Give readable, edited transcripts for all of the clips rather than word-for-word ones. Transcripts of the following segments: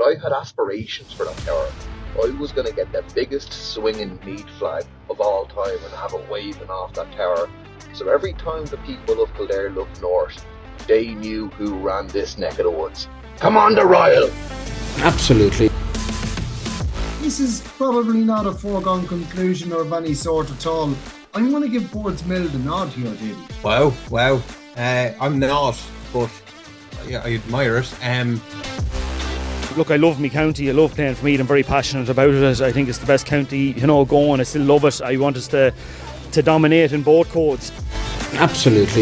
I had aspirations for that tower. I was going to get the biggest swinging Meath flag of all time and have it waving off that tower. So every time the people of Kildare looked north, they knew who ran this neck of the woods. Come on, the Royal! Absolutely. This is probably not a foregone conclusion or of any sort at all. I'm going to give Boardsmill the nod here, Davey. Wow. I'm not, but I admire it. Look, I love my county. I love playing for Meath. I'm very passionate about it. I think it's the best county, going. I still love it. I want us to dominate in both codes. Absolutely.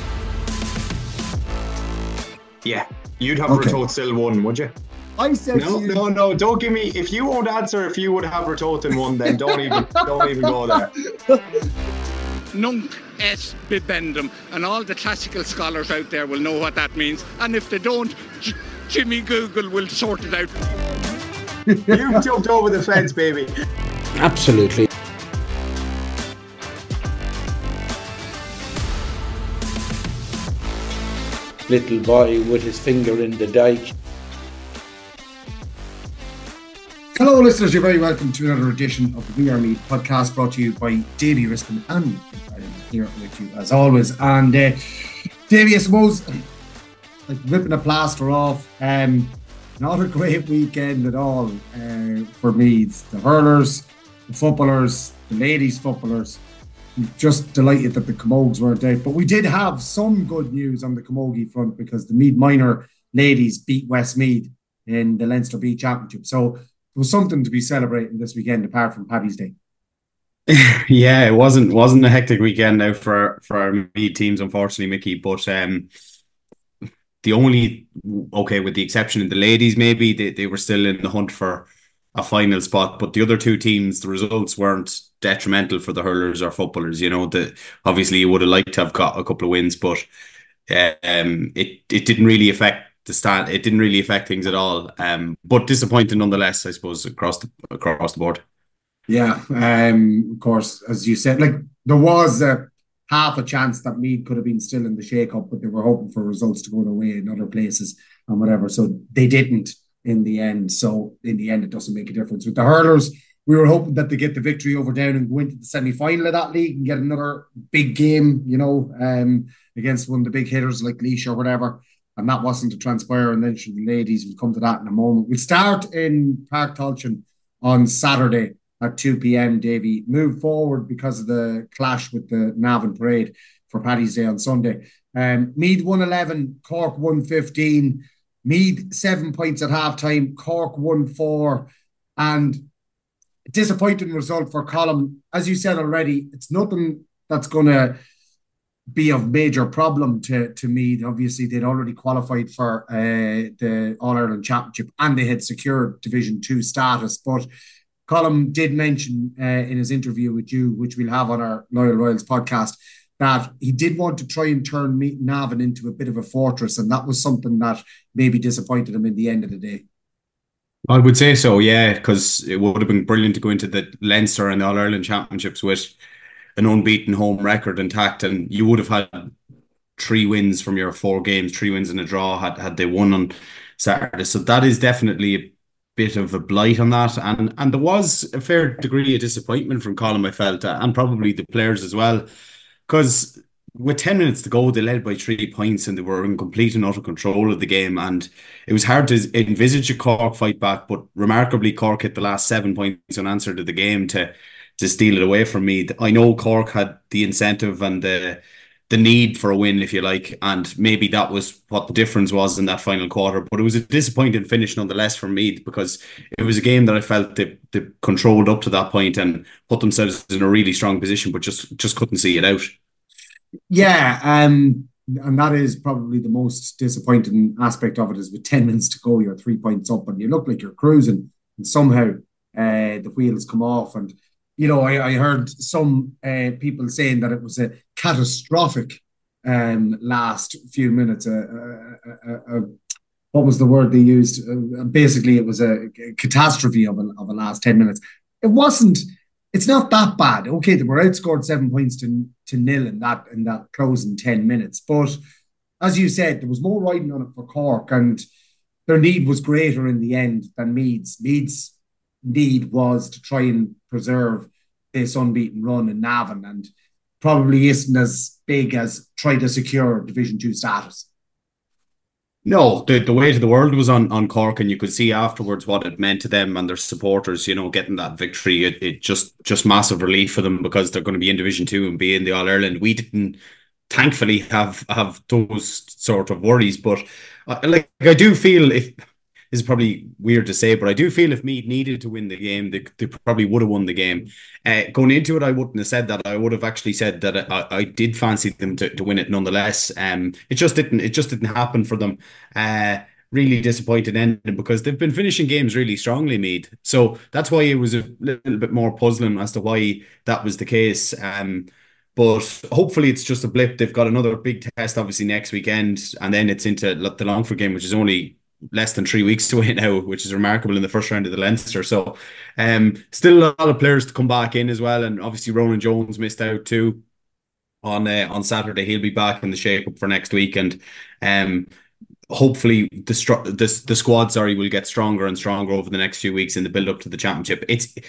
Yeah, you'd have Ratoath still won, would you? I said no, don't give me. If you won't answer if you would have Ratoath in one, then don't even go there. Nunc et bibendum, and all the classical scholars out there will know what that means. And if they don't, Jimmy Google will sort it out. You jumped over the fence, baby. Absolutely. Little boy with his finger in the dike. Hello listeners, you're very welcome to another edition of the We Are Meath podcast, brought to you by Davy Rispin, and I'm here with you as always. And Davy, I suppose, like ripping a plaster off, not a great weekend at all for Meath. The hurlers, the footballers, the ladies footballers, just delighted that the Camogues weren't out. But we did have some good news on the Camogie front, because the Meath minor ladies beat Westmeath in the Leinster B Championship. So it was something to be celebrating this weekend, apart from Paddy's Day. Yeah, it wasn't a hectic weekend now for our Meath teams, unfortunately, Mickey. But the only, with the exception of the ladies, maybe they were still in the hunt for a final spot. But the other two teams, the results weren't detrimental for the hurlers or footballers. Obviously you would have liked to have got a couple of wins, but it didn't really affect the stand. It didn't really affect things at all. But disappointing nonetheless, I suppose, across the board. Yeah, of course, as you said, like there was half a chance that Meath could have been still in the shake-up, but they were hoping for results to go their way in other places and whatever. So they didn't in the end. So in the end, it doesn't make a difference. With the hurlers, we were hoping that they get the victory over Down and go into the semi-final of that league and get another big game, against one of the big hitters like Laois or whatever. And that wasn't to transpire. And then the ladies will come to that in a moment. We'll start in Park Tolchin on Saturday at 2 p.m, Davy. Move forward because of the clash with the Navan Parade for Paddy's Day on Sunday. Meath 111, Cork 115. Meath 7 points at halftime, Cork 1-4. And a disappointing result for Column. As you said already, it's nothing that's going to be of major problem to Meath. Obviously, they'd already qualified for the All-Ireland Championship and they had secured Division 2 status. But Colm did mention in his interview with you, which we'll have on our Loyal Royals podcast, that he did want to try and turn Navan into a bit of a fortress, and that was something that maybe disappointed him in the end of the day. I would say so, yeah, because it would have been brilliant to go into the Leinster and the All-Ireland Championships with an unbeaten home record intact, and you would have had 3 wins from your 4 games, 3 wins and a draw had they won on Saturday. So that is definitely a bit of a blight on that, and there was a fair degree of disappointment from Colm, I felt, and probably the players as well, because with 10 minutes to go, they led by 3 points and they were in complete and utter control of the game, and it was hard to envisage a Cork fight back, but remarkably Cork hit the last 7 points unanswered of the game to steal it away from me. I know Cork had the incentive and the need for a win, if you like, and maybe that was what the difference was in that final quarter, but it was a disappointing finish nonetheless for Meath, because it was a game that I felt they controlled up to that point and put themselves in a really strong position, but just couldn't see it out. Yeah, and that is probably the most disappointing aspect of it, is with 10 minutes to go, you're 3 points up and you look like you're cruising, and somehow the wheels come off. And I heard some people saying that it was a catastrophic last few minutes. What was the word they used? Basically, it was a catastrophe of a last 10 minutes. It wasn't. It's not that bad. Okay, they were outscored 7 points to nil in that closing 10 minutes. But as you said, there was more riding on it for Cork, and their need was greater in the end than Meath's. Meath's need was to try and preserve this unbeaten run in Navan, and probably isn't as big as try to secure Division 2 status. No, the weight of the world was on Cork, and you could see afterwards what it meant to them and their supporters, getting that victory. It just massive relief for them, because they're going to be in Division 2 and be in the All-Ireland. We didn't, thankfully, have those sort of worries, but I do feel, if this is probably weird to say, but I do feel if Meath needed to win the game, they probably would have won the game. Going into it, I wouldn't have said that. I would have actually said that I did fancy them to win it nonetheless. It just didn't happen for them. Really disappointed ending, because they've been finishing games really strongly, Meath. So that's why it was a little bit more puzzling as to why that was the case. But hopefully it's just a blip. They've got another big test, obviously, next weekend, and then it's into the Longford game, which is only less than 3 weeks away now, which is remarkable, in the first round of the Leinster. So still a lot of players to come back in as well, and obviously Ronan Jones missed out too on Saturday. He'll be back in the shake-up for next week, and hopefully the squad will get stronger and stronger over the next few weeks in the build-up to the championship.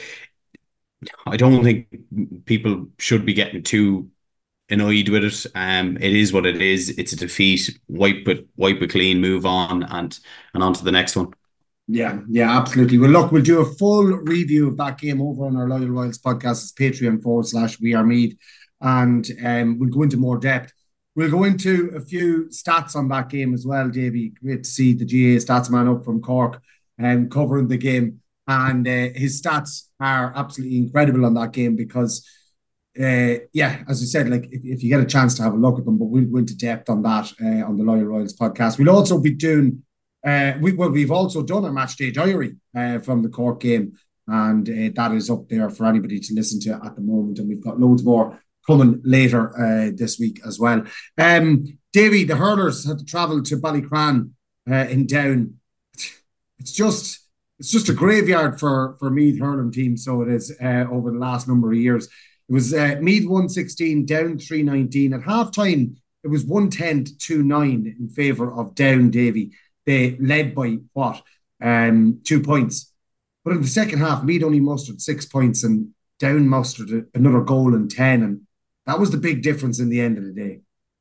I don't think people should be getting too annoyed with it. It is what it is. It's a defeat. Wipe it clean, move on, and on to the next one. Yeah, absolutely. Well, look, we'll do a full review of that game over on our Loyal Royals podcast. It's Patreon.com/WeAreMeath, and we'll go into more depth. We'll go into a few stats on that game as well, Davey. Great to see the GA stats man up from Cork covering the game, and his stats are absolutely incredible on that game, because as I said, if you get a chance to have a look at them, but we'll go into depth on that on the Loyal Royals podcast. We'll also be doing we've also done a match day diary from the Cork game, and that is up there for anybody to listen to at the moment, and we've got loads more coming later this week as well. Davy, the hurlers had to travel to Ballycran in Down. It's just a graveyard for Meath hurling team, so it is over the last number of years. It was Meath 116, Down 319. At half-time, it was 110-2-9 in favour of Down, Davy. They led by, 2 points. But in the second half, Meath only mustered 6 points, and Down mustered another goal in 10. And that was the big difference in the end of the day.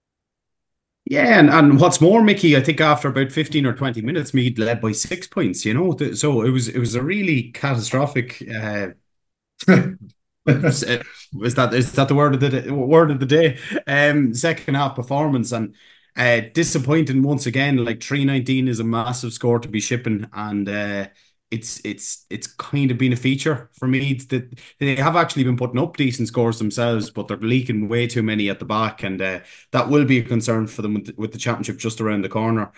Yeah, and what's more, Mickey, I think after about 15 or 20 minutes, Meath led by 6 points, So it was a really catastrophic... is that the word of the day? Second half performance, and disappointing once again. 319 is a massive score to be shipping, and it's kind of been a feature for me that they have actually been putting up decent scores themselves, but they're leaking way too many at the back, and that will be a concern for them with the championship just around the corner.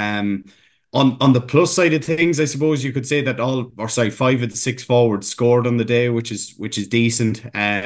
On the plus side of things, I suppose you could say that 5 of the 6 forwards scored on the day, which is decent.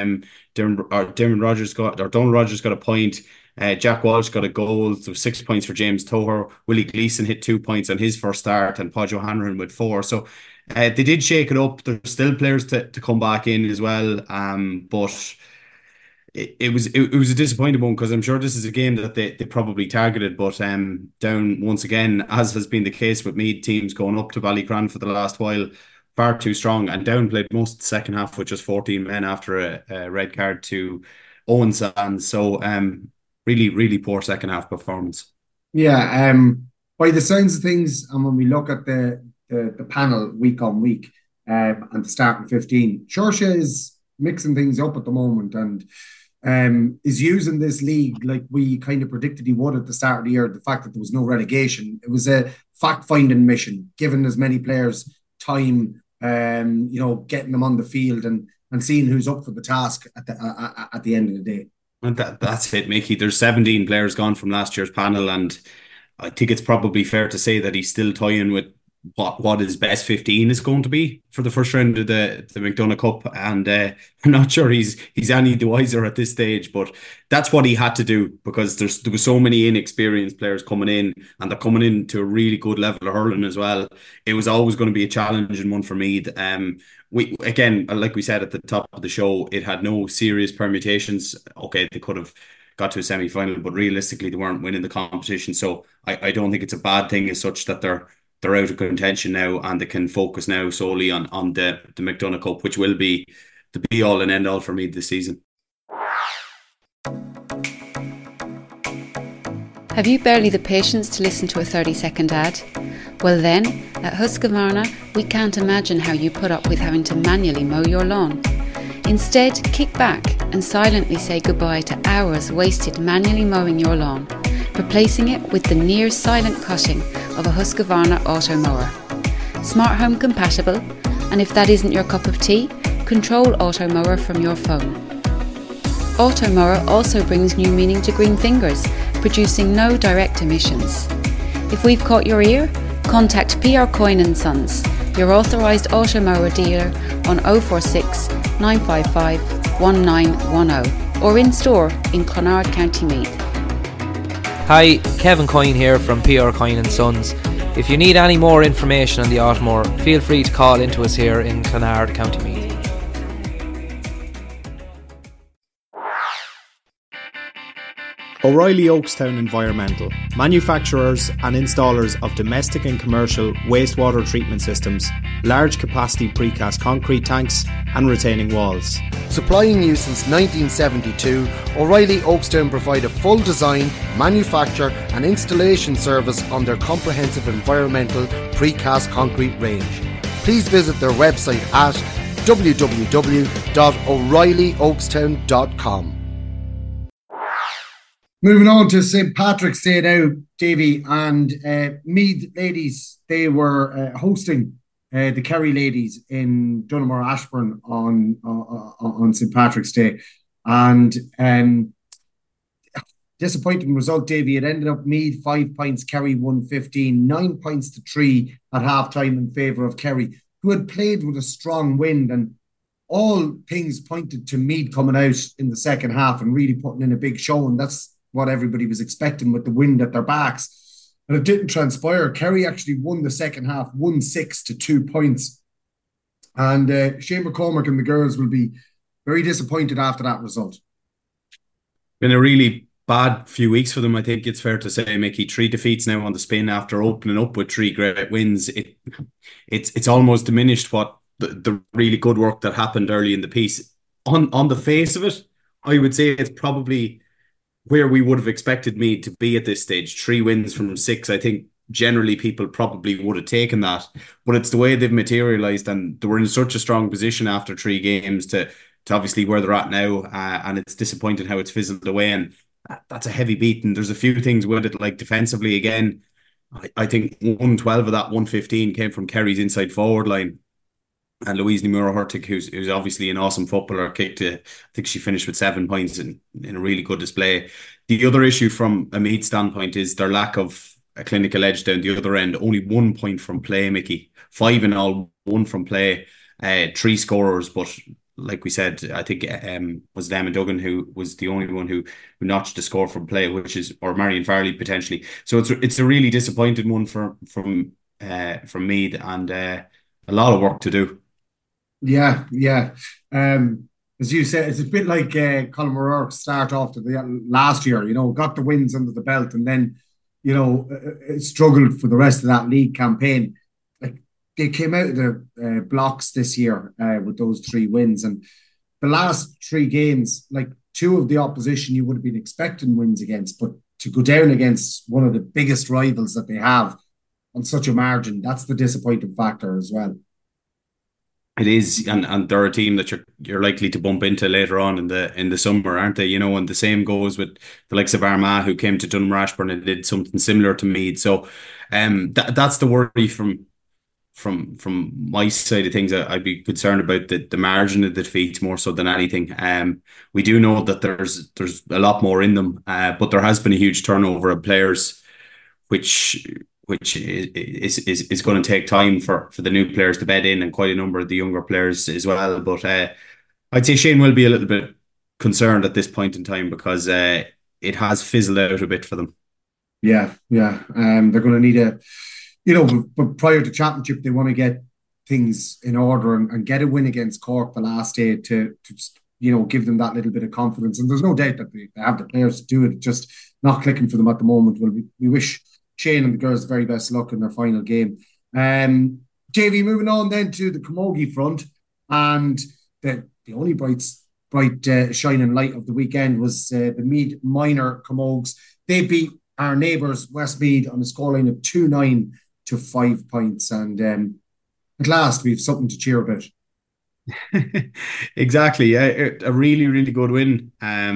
Donald Rogers got a point. Jack Walsh got a goal. So 6 points for James Toher. Willie Gleeson hit 2 points on his first start, and Podge O'Hanlon with 4. So they did shake it up. There's still players to come back in as well. But it was a disappointing one, because I'm sure this is a game that they probably targeted, but Down once again, as has been the case with Meath teams going up to Ballycran for the last while, far too strong, and Down played most of the second half with just 14 men after a red card to Owen Sands. So really, really poor second half performance. Yeah, by the sounds of things, and when we look at the panel week on week and the starting 15, Saoirse is mixing things up at the moment, and is using this league like we kind of predicted he would at the start of the year. The fact that there was no relegation, it was a fact-finding mission, giving as many players time, getting them on the field and seeing who's up for the task at the end of the day. And that's it, Mickey. There's 17 players gone from last year's panel, and I think it's probably fair to say that he's still toying with what his best 15 is going to be for the first round of the McDonagh Cup, and I'm not sure he's any the wiser at this stage, but that's what he had to do, because there were so many inexperienced players coming in, and they're coming in to a really good level of hurling as well. It was always going to be a challenging one for Meath. We again, like we said at the top of the show, it had no serious permutations. Okay, they could have got to a semi-final, but realistically they weren't winning the competition, so I don't think it's a bad thing as such that they're they're out of contention now and they can focus now solely on the McDonagh Cup, which will be the be all and end all for Meath this season. Have you barely the patience to listen to a 30-second ad? Well then, at Husqvarna, we can't imagine how you put up with having to manually mow your lawn. Instead, kick back and silently say goodbye to hours wasted manually mowing your lawn, replacing it with the near silent cutting of a Husqvarna auto mower. Smart home compatible, and if that isn't your cup of tea, control auto mower from your phone. Auto mower also brings new meaning to green fingers, producing no direct emissions. If we've caught your ear, contact PR Coyne & Sons, your authorised auto mower dealer on 046 955 1910 or in store in Clonard, County Meath. Hi, Kevin Coyne here from PR Coyne & Sons. If you need any more information on the Automower, feel free to call into us here in Clonard, County Meath. O'Reilly Oakstown Environmental, manufacturers and installers of domestic and commercial wastewater treatment systems, large capacity precast concrete tanks and retaining walls. Supplying you since 1972, O'Reilly Oakstown provide a full design, manufacture and installation service on their comprehensive environmental precast concrete range. Please visit their website at www.o'reillyoakstown.com. Moving on to St. Patrick's Day now, Davy, and Meath ladies, they were hosting the Kerry ladies in Donaghmore Ashbourne on St. Patrick's Day. And disappointing result, Davy. It ended up Meath 5 points, Kerry 115, 9 points to 3 at half-time in favour of Kerry, who had played with a strong wind, and all things pointed to Meath coming out in the second half and really putting in a big show, and that's what everybody was expecting with the wind at their backs. But it didn't transpire. Kerry actually won the second half, 1-6 to 2 points. And Shane McCormick and the girls will be very disappointed after that result. Been a really bad few weeks for them, I think it's fair to say, Mickey. 3 defeats now on the spin after opening up with 3 great wins. It's almost diminished what the really good work that happened early in the piece. On the face of it, I would say it's probably where we would have expected Meath to be at this stage. 3 wins from 6. I think generally people probably would have taken that, but it's the way they've materialised, and they were in such a strong position after 3 games to obviously where they're at now, and it's disappointing how it's fizzled away, and that's a heavy beat. And there's a few things with it, like defensively again. I think 112 of that 115 came from Kerry's inside forward line. And Louise Nimura-Hurtig, who's obviously an awesome footballer, kicked I think she finished with 7 points in a really good display. The other issue from a Meath standpoint is their lack of a clinical edge down the other end. Only 1 point from play, Mickey. 5 in all, 1 from play. 3 scorers, but like we said, I think was Emma Duggan who was the only one who notched a score from play, or Marion Farley potentially. So it's a really disappointing one from Meath, and a lot of work to do. Yeah. As you said, it's a bit like Colin O'Rourke start off to the last year, got the wins under the belt, and then, struggled for the rest of that league campaign. Like, they came out of the blocks this year with those 3 wins, and the last 3 games, like 2 of the opposition you would have been expecting wins against, but to go down against one of the biggest rivals that they have on such a margin, that's the disappointing factor as well. It is, and they're a team that you're likely to bump into later on in the summer, aren't they? And the same goes with the likes of Armagh, who came to Donaghmore Ashbourne and did something similar to Meath. So, that's the worry from my side of things. I'd be concerned about the margin of the defeats more so than anything. We do know that there's a lot more in them, but there has been a huge turnover of players, which is going to take time for the new players to bed in, and quite a number of the younger players as well. But I'd say Shane will be a little bit concerned at this point in time, because it has fizzled out a bit for them. Yeah. They're going to need but prior to championship, they want to get things in order and get a win against Cork the last day to just, give them that little bit of confidence. And there's no doubt that they have the players to do it. It's just not clicking for them at the moment. Well, we wish Shane and the girls very best luck in their final game. JV, moving on then to the Camogie front, and the only bright shining light of the weekend was the Meath Minor Camogues. They beat our neighbours Westmeath on a scoreline of 2-9 to 5 points, and at last we've something to cheer about. Exactly, yeah, a really, really good win.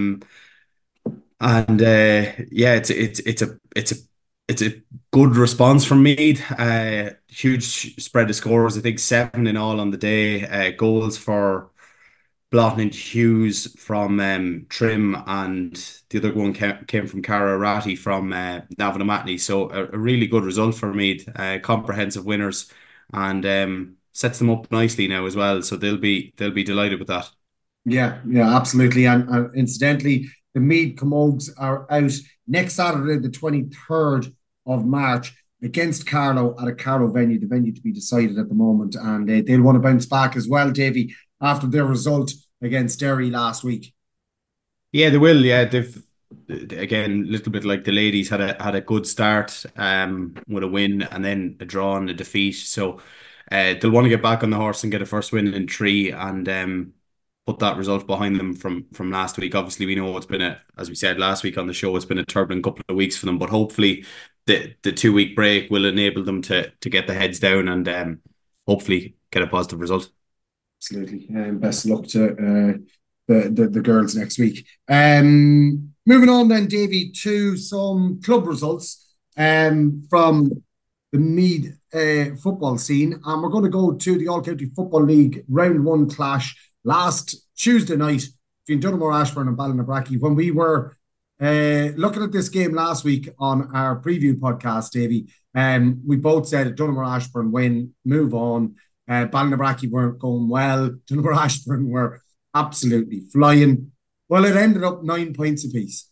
It's a good response from Meath. Huge spread of scores. I think 7 in all on the day. Goals for Bloughton and Hughes from Trim, and the other one came from Cara Ratti from Navan O'Matney. So a really good result for Meath. Comprehensive winners, and sets them up nicely now as well. So they'll be delighted with that. Yeah, absolutely. And incidentally, the Meath Camogues are out next Saturday, the 23rd of March, against Carlow at a Carlow venue, the venue to be decided at the moment. And they'll want to bounce back as well, Davy, after their result against Derry last week. Yeah, they will. Yeah, they've, again, a little bit like the ladies, had a good start with a win and then a draw and a defeat. So they'll want to get back on the horse and get a first win in 3 and put that result behind them from last week. Obviously, we know it's been as we said last week on the show, it's been a turbulent couple of weeks for them, but hopefully the 2-week break will enable them to get the heads down and hopefully get a positive result. Absolutely. Best of luck to the girls next week. Moving on then, Davy, to some club results from the Meath football scene. And we're going to go to the All-County Football League Round 1 clash last Tuesday night between Donaghmore Ashbourne and Ballinabrackey. When we were looking at this game last week on our preview podcast, Davy, we both said Donaghmore Ashbourne win, move on. Ballinabrackey weren't going well. Donaghmore Ashbourne were absolutely flying. Well, it ended up 9 points apiece.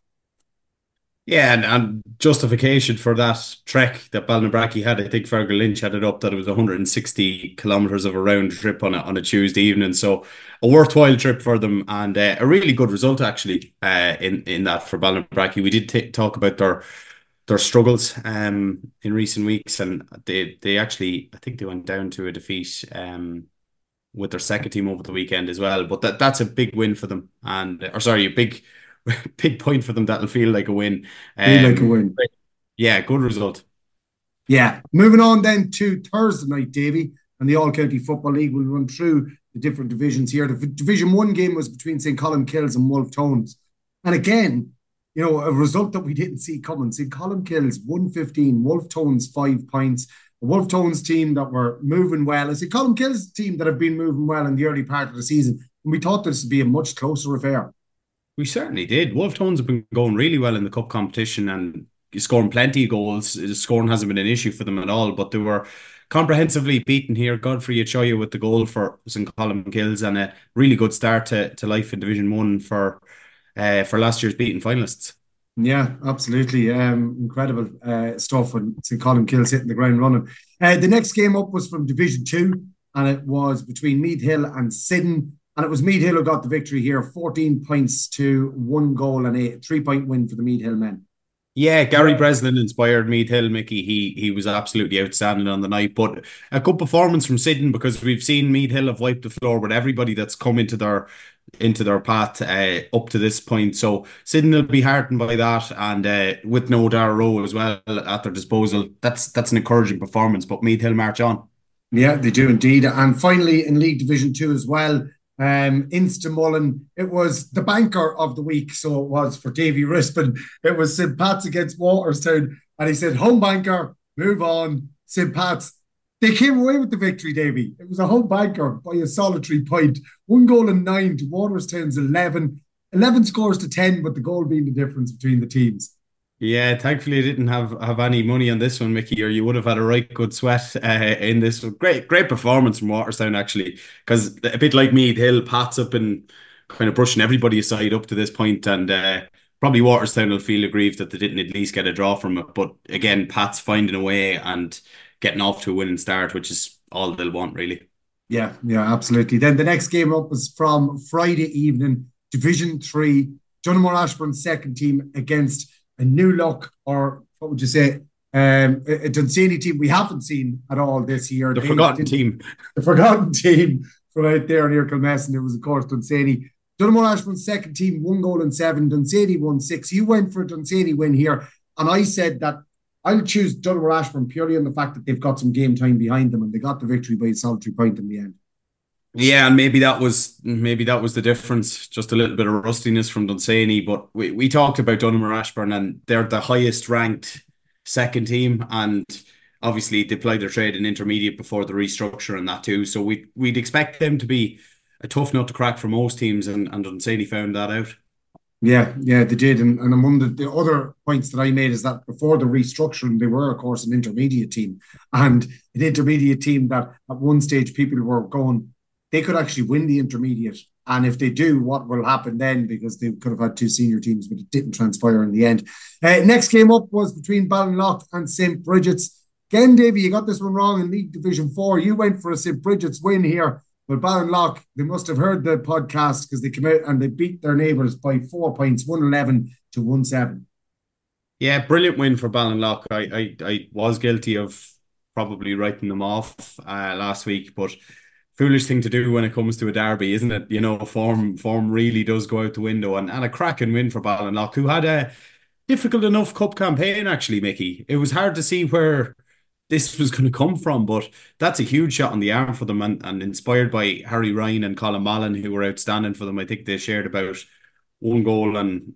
Yeah, and justification for that trek that Ballinabrackey had. I think Fergal Lynch had it up that it was 160 kilometres of a round trip on a Tuesday evening. So a worthwhile trip for them, and a really good result actually in that for Ballinabrackey. We did talk about their struggles in recent weeks, and they actually, I think they went down to a defeat with their second team over the weekend as well. But that's a big win for them, a big point for them. That'll feel like a win. Yeah, good result. Yeah. Moving on then to Thursday night, Davy, and the All-County Football League. We'll run through the different divisions here. The Division 1 game was between St. Columkills and Wolfe Tones. And again, a result that we didn't see coming. St. Columkills 115, Wolfe Tones 5 points. The Wolfe Tones team that were moving well. It's a Columkills team that have been moving well in the early part of the season. And we thought this would be a much closer affair. We certainly did. Wolfe Tones have been going really well in the cup competition and scoring plenty of goals. Scoring hasn't been an issue for them at all, but they were comprehensively beaten here. Godfrey Achoya with the goal for St. Columkills, and a really good start to life in Division 1 for last year's beaten finalists. Yeah, absolutely. Incredible stuff when St. Columkills hitting the ground running. The next game up was from Division 2, and it was between Meath Hill and Sidon. And it was Meath Hill who got the victory here, 14 points to 1 goal and a 3-point win for the Meath Hill men. Yeah, Gary Breslin inspired Meath Hill, Mickey. He was absolutely outstanding on the night, but a good performance from Sidon, because we've seen Meath Hill have wiped the floor with everybody that's come into their path up to this point. So Sidon will be heartened by that, and with no Dara Rowe as well at their disposal, that's an encouraging performance. But Meath Hill march on. Yeah, they do indeed. And finally in League Division 2 as well, Insta-Mullen, it was the banker of the week, so it was for Davy Rispin. It was St. Pat's against Waterstown, and he said, home banker, move on. St. Pat's, they came away with the victory, Davy. It was a home banker by a solitary point. 1 goal and 9 to Waterstown's 11. 11 scores to 10, but the goal being the difference between the teams. Yeah, thankfully I didn't have any money on this one, Mickey, or you would have had a right good sweat in this. Great performance from Waterstown, actually, because a bit like Meath Hill, Pat's up and kind of brushing everybody aside up to this point, and probably Waterstown will feel aggrieved that they didn't at least get a draw from it. But again, Pat's finding a way and getting off to a winning start, which is all they'll want, really. Yeah, absolutely. Then the next game up was from Friday evening, Division 3, Donaghmore Ashbourne's second team against a new look, or what would you say, A Dunsany team we haven't seen at all this year. The forgotten team. The forgotten team from out there near Kilmessan. It was, of course, Dunsany. Donegal Ashbourne's second team, 1 goal and 7. Dunsany won 6. You went for a Dunsany win here. And I said that I'll choose Donegal Ashbourne purely on the fact that they've got some game time behind them and they got the victory by a solitary point in the end. Yeah, and maybe that was the difference. Just a little bit of rustiness from Dunsany. But we talked about Donegal Ashbourne, and they're the highest ranked second team, and obviously they applied their trade in intermediate before the restructure and that too. So we'd expect them to be a tough nut to crack for most teams, and Dunsany found that out. Yeah, they did. And among the other points that I made is that before the restructuring, they were, of course, an intermediate team. And an intermediate team that at one stage people were going, they could actually win the intermediate. And if they do, what will happen then? Because they could have had 2 senior teams, but it didn't transpire in the end. Next game up was between Ballinlough and St. Bridget's. Again, Davy, you got this one wrong in League Division 4. You went for a St. Bridget's win here. But Ballinlough, they must have heard the podcast because they came out and they beat their neighbours by 4 points, 111 to 1-7. Yeah, brilliant win for Ballinlough. I was guilty of probably writing them off last week, but foolish thing to do when it comes to a derby, isn't it? You know, form really does go out the window, and a cracking win for Ballinlough, who had a difficult enough cup campaign, actually, Mickey. It was hard to see where this was going to come from, but that's a huge shot on the arm for them, and inspired by Harry Ryan and Colin Mallon, who were outstanding for them. I think they shared about 1 goal and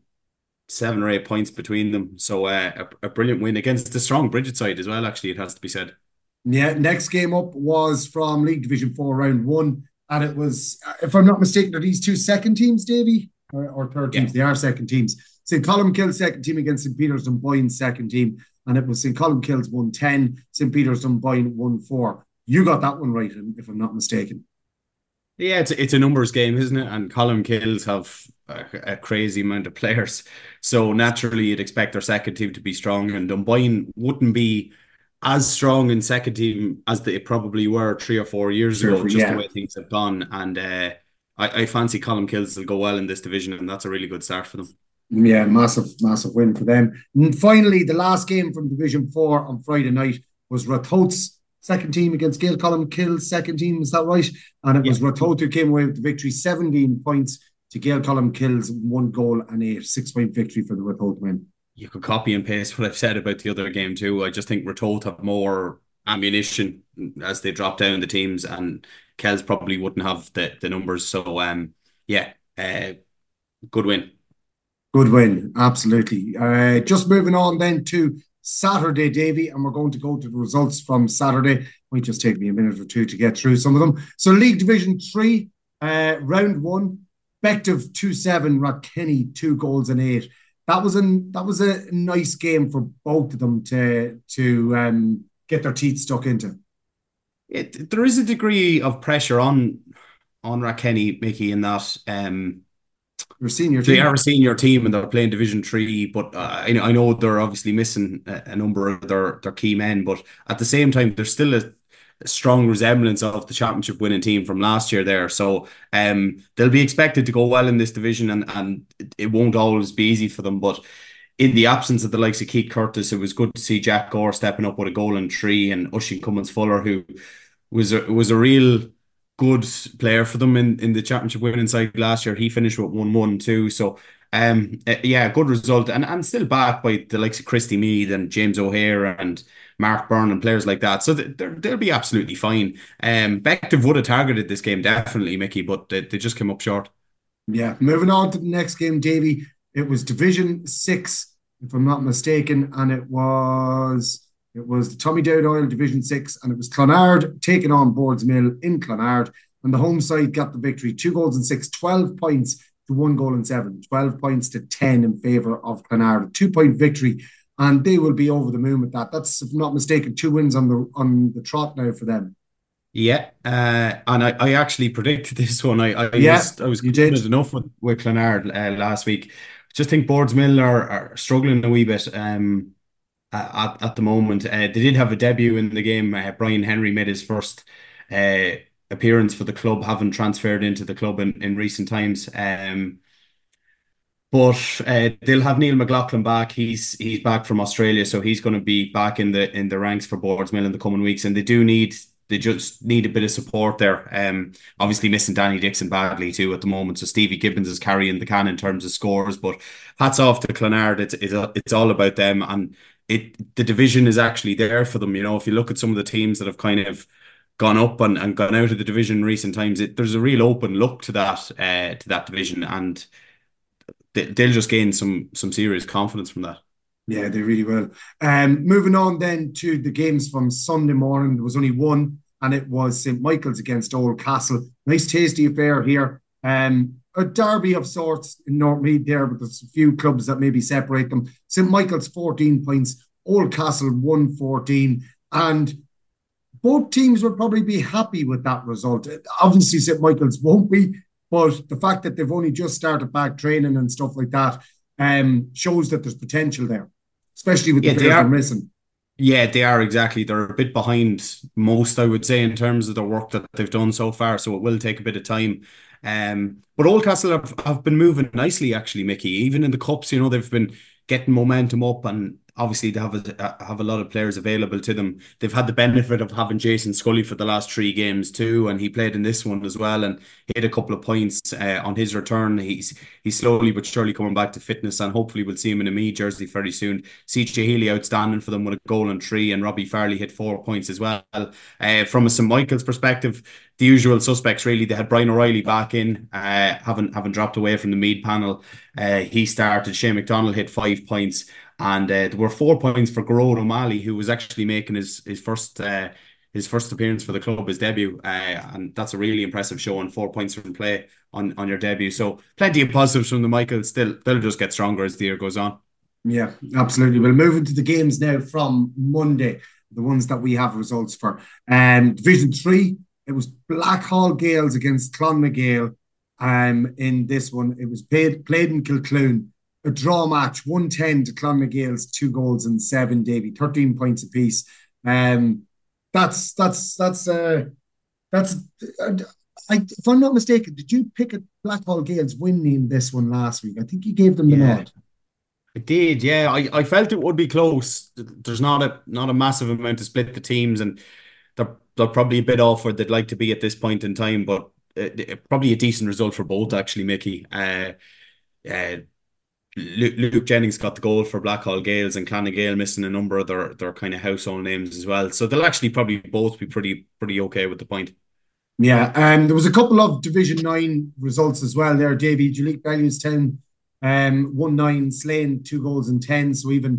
7 or 8 points between them. So a brilliant win against the strong Bridget side as well, actually, it has to be said. Yeah, next game up was from League Division 4 round 1, and it was, if I'm not mistaken, are these 2 second teams, Davy? Or third teams? Yeah. They are second teams. St. Columkille's second team against St. Peter's Dunboyne's second team. And it was St. Columkille's 1-10, St. Peter's Dunboyne 1-4. You got that one right, if I'm not mistaken. Yeah, it's a numbers game, isn't it? And Columkille's have a crazy amount of players. So naturally, you'd expect their second team to be strong. And Dunboyne wouldn't be as strong in second team as they probably were 3 or 4 years ago, the way things have gone. And I fancy Columkille's will go well in this division, and that's a really good start for them. Yeah, massive win for them. And finally, the last game from Division 4 on Friday night was Rathote's second team against Gael Columkille's second team. Is that right? And it was Rathote who came away with the victory, 17 points to Gael Columkille's 1 goal and a 6-point victory for the Rathote win. You could copy and paste what I've said about the other game too. I just think Rathote have more ammunition as they drop down the teams, and Kells probably wouldn't have the numbers. So good win. Good win, absolutely. Just moving on then to Saturday, Davy, and we're going to go to the results from Saturday. Might just take me a minute or two to get through some of them. So League Division 3, round 1, Bective 2-7, Rathkenny 2 goals and 8. That was a nice game for both of them to get their teeth stuck into. There is a degree of pressure on Rathkenny, Mickey, in that they are a senior team and they're playing Division 3, but I know they're obviously missing a number of their key men, but at the same time there's still a strong resemblance of the championship winning team from last year there. So they'll be expected to go well in this division, and it won't always be easy for them, but in the absence of the likes of Keith Curtis, it was good to see Jack Gore stepping up with a goal and 3, and Oisin Cummins Fuller, who was a real good player for them in the championship winning side last year. He finished with 1-1 too. So good result, and still backed by the likes of Christy Mead and James O'Hare and Mark Byrne and players like that. So they'll be absolutely fine. Bective would have targeted this game definitely, Mickey, but they just came up short. Yeah, moving on to the next game, Davy. It was Division 6, if I'm not mistaken, and it was the Tommy Dowd Oil Division 6, and it was Clonard taking on Boardsmill in Clonard, and the home side got the victory, 2 goals and 6, 12 points to 1 goal and 7, 12 points to 10 in favour of Clonard, a 2-point victory, and they will be over the moon with that. That's, if I'm not mistaken, 2 wins on the trot now for them. Yeah, and I actually predicted this one. I was confident enough with Clonard last week. Just think Boardsmill are struggling a wee bit at the moment. They did have a debut in the game. Brian Henry made his first appearance for the club, having transferred into the club in recent times. But they'll have Neil McLaughlin back. He's back from Australia, so he's going to be back in the ranks for Boardsmill in the coming weeks. And they just need a bit of support there. Obviously missing Danny Dixon badly too at the moment. So Stevie Gibbons is carrying the can in terms of scores. But hats off to Clonard. It's all about them, and the division is actually there for them. You know, if you look at some of the teams that have kind of gone up and gone out of the division in recent times, there's a real open look to that division, and they'll just gain some serious confidence from that. Yeah, they really will. Moving on then to the games from Sunday morning, there was only one, and it was St. Michael's against Oldcastle. Nice tasty affair here. A derby of sorts in Northmead there, but there's a few clubs that maybe separate them. St. Michael's 14 points, Oldcastle 114, and both teams will probably be happy with that result. Obviously, St. Michael's won't be, but the fact that they've only just started back training and stuff like that shows that there's potential there, especially with the players they're missing. Yeah, they are, exactly. They're a bit behind most, I would say, in terms of the work that they've done so far, so it will take a bit of time. But Oldcastle have been moving nicely, actually, Mickey. Even in the cups, you know, they've been getting momentum up, and obviously they have a lot of players available to them. They've had the benefit of having Jason Scully for the last 3 games too, and he played in this one as well and hit a couple of points on his return. He's slowly but surely coming back to fitness, and hopefully we'll see him in a Meath jersey very soon. CJ Healy outstanding for them with a goal and 3, and Robbie Farley hit 4 points as well. From a St. Michael's perspective, the usual suspects really. They had Brian O'Reilly back in, having dropped away from the Meath panel. He started. Shane McDonald hit 5 points. And there were 4 points for Garrod O'Malley, who was actually making his first appearance for the club, his debut, and that's a really impressive showing. 4 points from play on your debut, so plenty of positives from the Michaels. They'll just get stronger as the year goes on. Yeah, absolutely. We'll move into the games now from Monday, the ones that we have results for. Division 3, it was Blackhall Gales against Clonmagale. In this one, it was played in Kilcloon. A draw match, 110 to Clonmagale's 2 goals and 7, Davy, 13 points apiece. If I'm not mistaken, did you pick a Blackhall Gales winning this one last week? I think you gave them the nod. I did, yeah. I felt it would be close. There's not a massive amount to split the teams, and they're probably a bit off where they'd like to be at this point in time, but probably a decent result for both, actually, Mickey. Luke Jennings got the goal for Blackhall Gales, and Clonagale missing a number of their kind of household names as well. So they'll actually probably both be pretty okay with the point. Yeah, there was a couple of Division 9 results as well there, Davy. Duleek Bellewstown 1-9, Slane 2 goals and 10. So even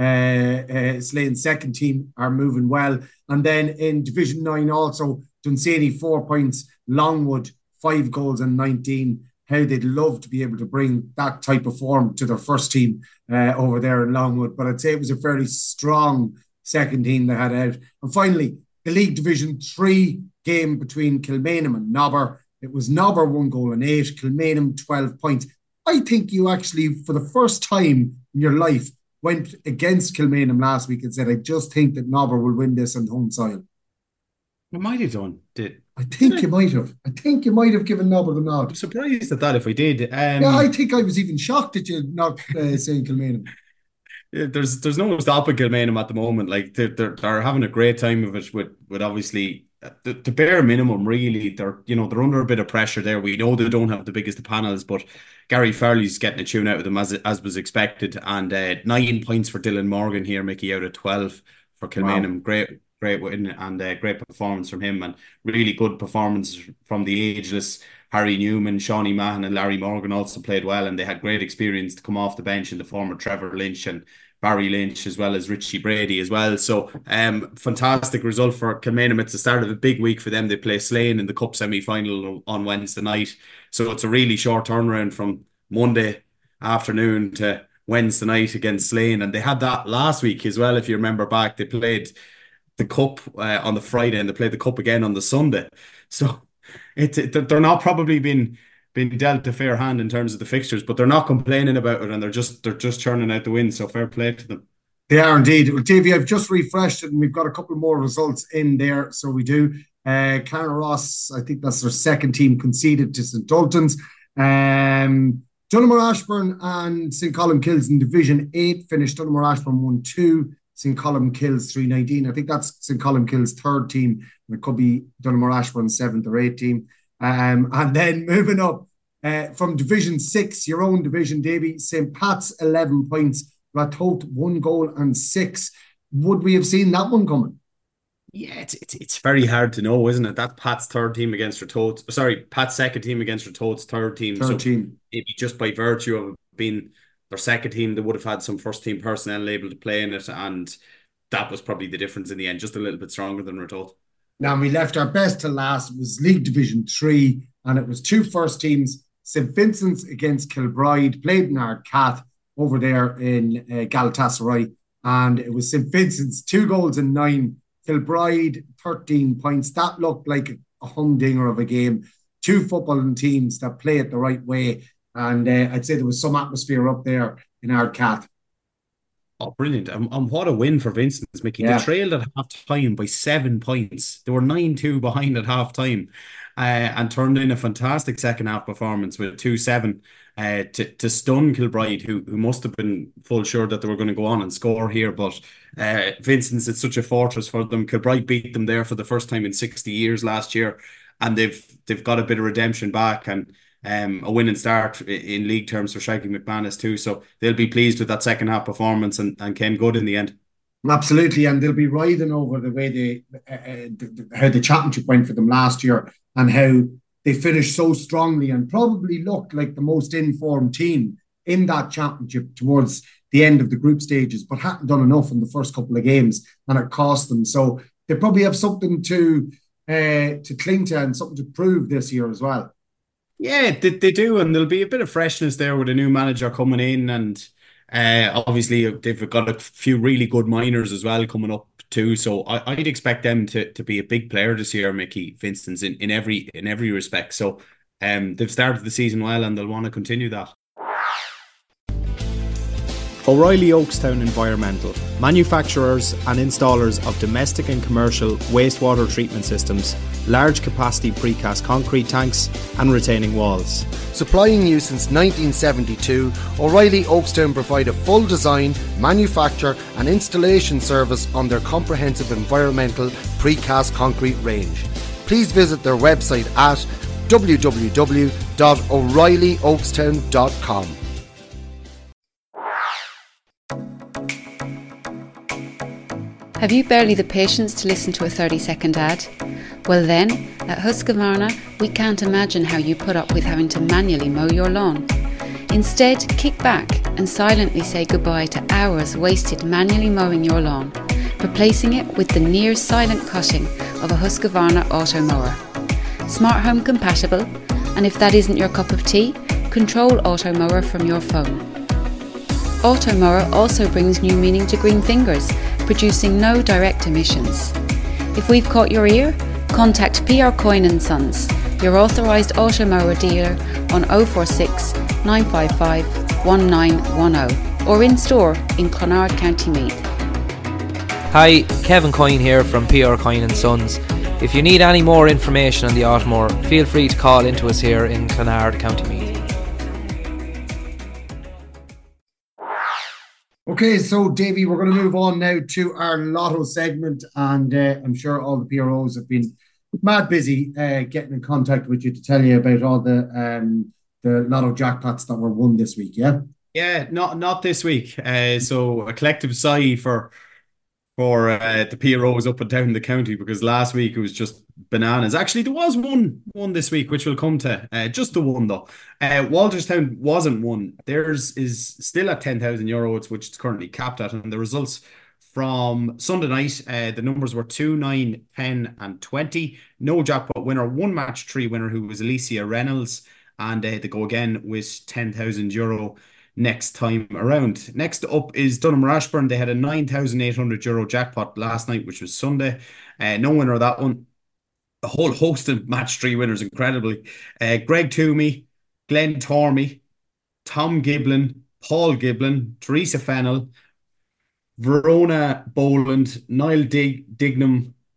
Slane's second team are moving well. And then in Division 9 also, Dunsany 4 points, Longwood 5 goals and 19. How they'd love to be able to bring that type of form to their first team over there in Longwood. But I'd say it was a fairly strong second team they had out. And finally, the League Division 3 game between Kilmainham and Nobber. It was Nobber 1 goal and 8, Kilmainham 12 points. I think you actually, for the first time in your life, went against Kilmainham last week and said, I just think that Nobber will win this on home soil. I might have done. I think you might have. I think you might have given Nobber the nod. I'm surprised at that if I did. Yeah, I think I was even shocked that you not saying Kilmainham. There's no stopping Kilmainham at the moment. Like they're having a great time of it with obviously the bare minimum. Really, they're under a bit of pressure there. We know they don't have the biggest of panels, but Gary Farley's getting a tune out of them as was expected. And 9 points for Dylan Morgan here, Mickey, out of 12 for Kilmainham. Wow. Great win and great performance from him, and really good performance from the ageless Harry Newman, Shawnee Mahan and Larry Morgan also played well, and they had great experience to come off the bench in the form of Trevor Lynch and Barry Lynch, as well as Richie Brady as well. So fantastic result for Kilmainham. It's the start of a big week for them. They play Slane in the Cup semi-final on Wednesday night, so it's a really short turnaround from Monday afternoon to Wednesday night against Slane, and they had that last week as well. If you remember back, they played the Cup on the Friday and they played the Cup again on the Sunday. So they're not probably been dealt a fair hand in terms of the fixtures, but they're not complaining about it, and they're just churning out the wins. So fair play to them. They are indeed. Well, Davey, I've just refreshed it and we've got a couple more results in there. So we do. Carnaross, I think that's their second team, conceded to St Dalton's. Donegal Ashburn and St. Columkills in Division 8 finished. Donegal Ashburn 1-2, St. Columkills 3-19. I think that's St. Columkills' third team, and it could be Donegal Ashburn's 7th or 8th team. And then moving up from Division 6, your own division, Davy, St. Pat's 11 points, Ratoath 1 goal and 6. Would we have seen that one coming? Yeah, it's very hard to know, isn't it? That's Pat's third team against Ratoath. Sorry, Pat's second team against Ratoath's third team. Maybe just by virtue of it being their second team, they would have had some first team personnel able to play in it, and that was probably the difference in the end, just a little bit stronger than Ratoath. Now, we left our best to last. It was League Division 3, and it was 2 first teams. St. Vincent's against Kilbride, played in Ardcath over there in Galatasaray. And it was St. Vincent's 2 goals and 9, Kilbride 13 points. That looked like a humdinger of a game. 2 footballing teams that play it the right way. And I'd say there was some atmosphere up there in Ardcath. Oh, brilliant. And what a win for Vincent's, Mickey. Yeah. They trailed at half-time by 7 points. They were 9-2 behind at half-time and turned in a fantastic second-half performance with 2-7 to stun Kilbride, who must have been full sure that they were going to go on and score here. But Vincent's, it's such a fortress for them. Kilbride beat them there for the first time in 60 years last year, and they've got a bit of redemption back, and a winning start in league terms for Shaggy McManus too. So they'll be pleased with that second half performance and came good in the end. Absolutely, and they'll be riding over the way how the championship went for them last year and how they finished so strongly and probably looked like the most informed team in that championship towards the end of the group stages, but hadn't done enough in the first couple of games, and it cost them. So they probably have something to cling to and something to prove this year as well. Yeah, they do, and there'll be a bit of freshness there with a new manager coming in, and obviously they've got a few really good minors as well coming up too. So I'd expect them to be a big player this year, Mickey, Vincent's, in every respect. So they've started the season well, and they'll want to continue that. O'Reilly Oakstown Environmental, manufacturers and installers of domestic and commercial wastewater treatment systems, large capacity precast concrete tanks and retaining walls. Supplying you since 1972, O'Reilly Oakstown provide a full design, manufacture and installation service on their comprehensive environmental precast concrete range. Please visit their website at www.o'reillyoakstown.com. Have you barely the patience to listen to a 30-second ad? Well then, at Husqvarna, we can't imagine how you put up with having to manually mow your lawn. Instead, kick back and silently say goodbye to hours wasted manually mowing your lawn, replacing it with the near silent cutting of a Husqvarna auto mower. Smart home compatible, and if that isn't your cup of tea, control auto mower from your phone. Auto mower also brings new meaning to green fingers, producing no direct emissions. If we've caught your ear, contact PR Coyne & Sons, your authorised auto mower dealer on 046 955 1910 or in store in Clonard, County Meath. Hi, Kevin Coyne here from PR Coyne & Sons. If you need any more information on the Automower, feel free to call into us here in Clonard, County Meath. Okay, so Davey, we're going to move on now to our lotto segment, and I'm sure all the PROs have been mad busy getting in contact with you to tell you about all the lotto jackpots that were won this week. Yeah, not this week. So a collective sigh for the PROs up and down the county, because last week it was just bananas. Actually, there was one this week, which we'll come to. Just the one though. Walterstown wasn't one. Theirs is still at €10,000, which it's currently capped at, and the results from Sunday night, the numbers were 2, 9, 10 and 20. No jackpot winner. One match 3 winner, who was Alicia Reynolds, and they go again with €10,000 next time around. Next up is Donegal Ashburn. They had a €9,800 jackpot last night, which was Sunday. No winner of that one. A whole host of match 3 winners, incredibly. Greg Toomey, Glenn Tormey, Tom Giblin, Paul Giblin, Teresa Fennell, Verona Boland, Niall Dignam,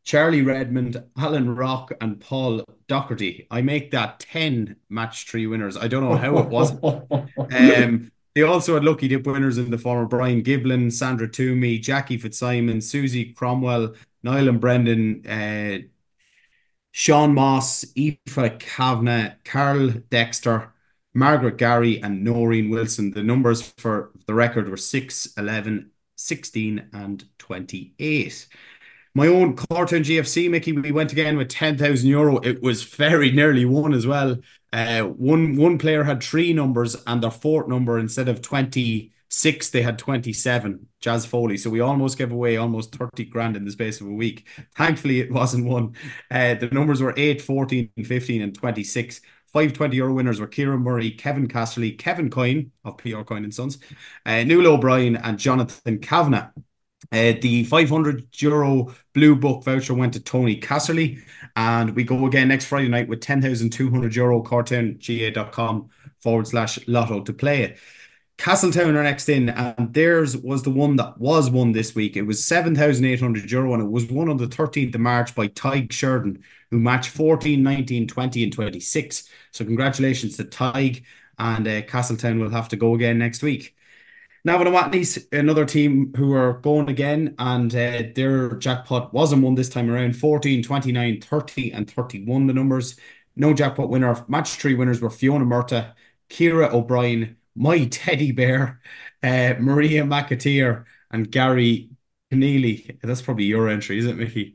Charlie Redmond, Alan Rock, and Paul Docherty. I make that 10 match 3 winners. I don't know how it wasn't. They also had lucky dip winners in the form of Brian Giblin, Sandra Toomey, Jackie Fitzsimon, Susie Cromwell, Niall and Brendan, Sean Moss, Aoife Kavanagh, Carl Dexter, Margaret Gary, and Noreen Wilson. The numbers for the record were 6, 11, 16, and 28. My own Cortown GFC, Mickey, we went again with €10,000. It was very nearly won as well. One player had 3 numbers, and their 4th number, instead of 26, they had 27, Jazz Foley. So we almost gave away almost 30 grand in the space of a week. Thankfully, it wasn't one. The numbers were 8, 14, 15, and 26. 5 €20 winners were Kieran Murray, Kevin Casserly, Kevin Coyne of PR Coyne and Sons, Nuala O'Brien, and Jonathan Kavanagh. The €500 Blue Book voucher went to Tony Casserly, and we go again next Friday night with €10,200 cortownga.com/lotto to play it. Castletown are next in, and theirs was the one that was won this week. It was €7,800, and it was won on the 13th of March by Tig Sheridan, who matched 14, 19, 20, and 26. So congratulations to Tig, and Castletown will have to go again next week. Navan O'Mahony's another team who are going again, and their jackpot wasn't won this time around. 14, 29, 30, and 31 the numbers. No jackpot winner. Match 3 winners were Fiona Murta, Ciara O'Brien, my teddy bear, Maria McAteer, and Gary Keneally. That's probably your entry, isn't it, Mickey?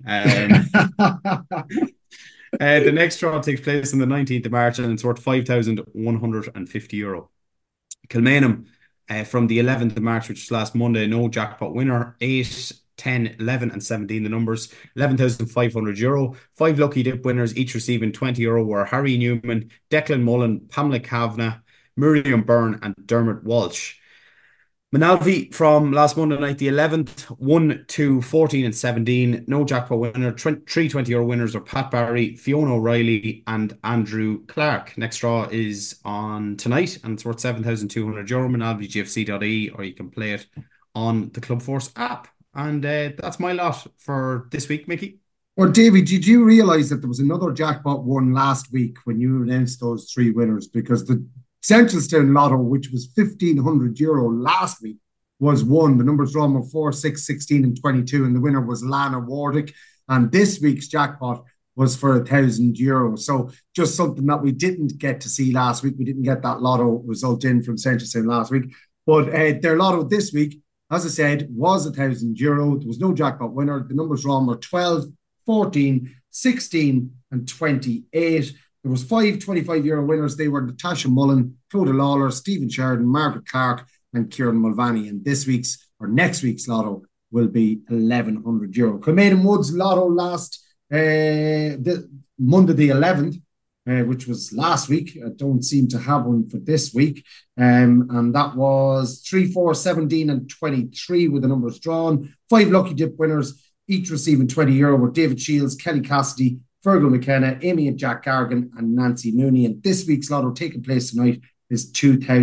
The next draw takes place on the 19th of March, and it's worth €5,150. Kilmainham, from the 11th of March, which was last Monday, no jackpot winner. 8, 10, 11, and 17 the numbers. €11,500. 5 lucky dip winners, each receiving €20, were Harry Newman, Declan Mullen, Pamela Kavanagh, Miriam Byrne, and Dermot Walsh. Manalvi from last Monday night, the 11th, 1, 2, 14, and 17. No jackpot winner. 3 €20 winners are Pat Barry, Fiona O'Reilly, and Andrew Clark. Next draw is on tonight, and it's worth €7,200. ManalviGFC.ie, or you can play it on the Club Force app. And that's my lot for this week, Mickey. Well, Davey, did you realise that there was another jackpot won last week when you announced those 3 winners? Because the Centralstown Lotto, which was €1,500 last week, was won. The numbers drawn were 4, 6, 16, and 22, and the winner was Lana Wardick. And this week's jackpot was for €1,000. So just something that we didn't get to see last week. We didn't get that Lotto result in from Centralstown last week. But their Lotto this week, as I said, was €1,000. There was no jackpot winner. The numbers drawn were 12, 14, 16, and 28. There was 5 €25 winners. They were Natasha Mullen, Clodagh Lawler, Stephen Sheridan, Margaret Clark, and Kieran Mulvaney. And this week's or next week's Lotto will be €1,100. Kilmainham Woods Lotto last Monday the 11th, which was last week. I don't seem to have one for this week. And that was 3, 4, 17, and 23 with the numbers drawn. 5 lucky dip winners, each receiving €20, were David Shields, Kelly Cassidy, Fergal McKenna, Amy and Jack Gargan, and Nancy Mooney. And this week's Lotto taking place tonight is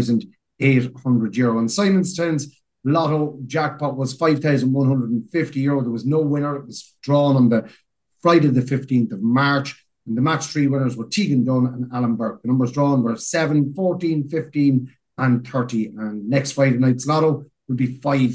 €2,800. And Simonstown's Lotto jackpot was €5,150. There was no winner. It was drawn on the Friday the 15th of March. And the match 3 winners were Tegan Dunn and Alan Burke. The numbers drawn were 7, 14, 15, and 30. And next Friday night's Lotto will be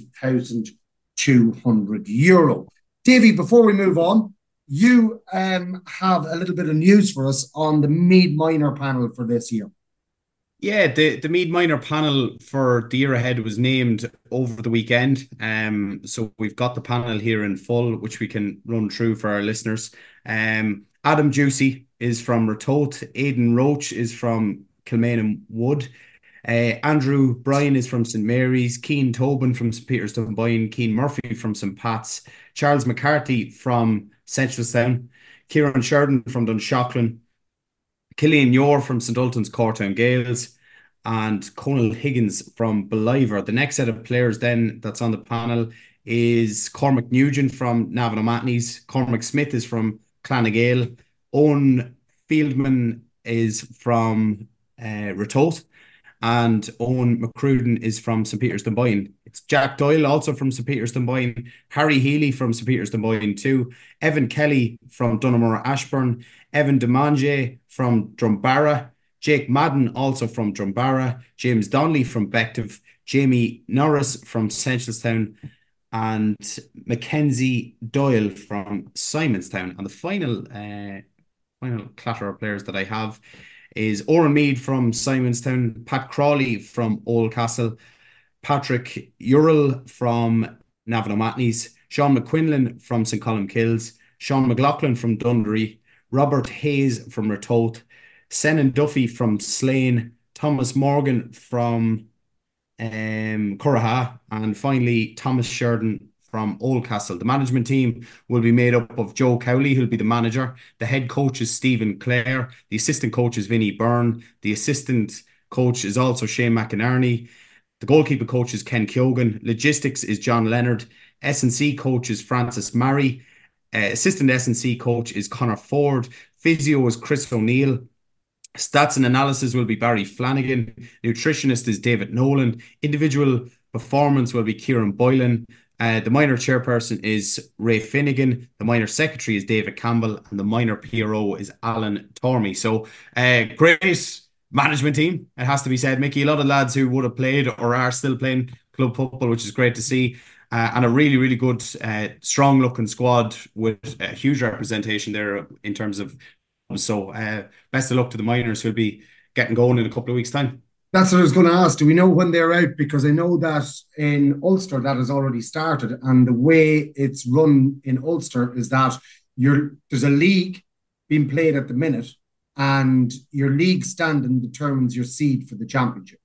€5,200. Davey, before we move on, you have a little bit of news for us on the Meath Minor panel for this year. Yeah, the Meath Minor panel for the year ahead was named over the weekend. So we've got the panel here in full, which we can run through for our listeners. Adam Juicy is from Ratoath. Aidan Roach is from Kilmainham Wood. Andrew Bryan is from St Mary's. Keane Tobin from St Peter's Dunboyne. Keane Murphy from St Pat's. Charles McCarthy from Centralstown. Kieran Sheridan from Dunshaughlin. Killian Yor from St Ultan's Cortown Gales. And Conal Higgins from Beliver. The next set of players then that's on the panel is Cormac Nugent from Navan O'Mahony's. Cormac Smith is from Clanagale. Owen Fieldman is from Ratoath. and Owen McCruden is from St. Peter's Dunboyne. It's Jack Doyle, also from St. Peter's Dunboyne, Harry Healy from St. Peter's Dunboyne too, Evan Kelly from Dunamore Ashburn, Evan DeMange from Drumbarra, Jake Madden also from Drumbarra, James Donnelly from Bective, Jamie Norris from Seneschalstown, and Mackenzie Doyle from Simonstown. And the final clatter of players that I have is Oran Mead from Simonstown, Pat Crawley from Oldcastle, Patrick Urrell from Navan O'Matneys, Sean McQuinlan from St. Columkills, Sean McLaughlin from Dundry, Robert Hayes from Ratoath, Senan Duffy from Slane, Thomas Morgan from Curraha, and finally Thomas Sheridan from Oldcastle. The management team will be made up of Joe Cowley, who'll be the manager. The head coach is Stephen Clare. The assistant coach is Vinnie Byrne. The assistant coach is also Shane McInerney. The goalkeeper coach is Ken Keoghan. Logistics is John Leonard. S&C coach is Francis Marry. Assistant S&C coach is Connor Ford. Physio is Chris O'Neill. Stats and analysis will be Barry Flanagan. Nutritionist is David Nolan. Individual performance will be Kieran Boylan. The minor chairperson is Ray Finnegan. The minor secretary is David Campbell. And the minor PRO is Alan Tormey. So great management team, it has to be said, Mickey. A lot of lads who would have played or are still playing club football, which is great to see. And a really, really good, strong-looking squad with a huge representation there in terms of. So best of luck to the minors who'll be getting going in a couple of weeks' time. That's what I was going to ask. Do we know when they're out? Because I know that in Ulster that has already started, and the way it's run in Ulster is that there's a league being played at the minute, and your league standing determines your seed for the championship.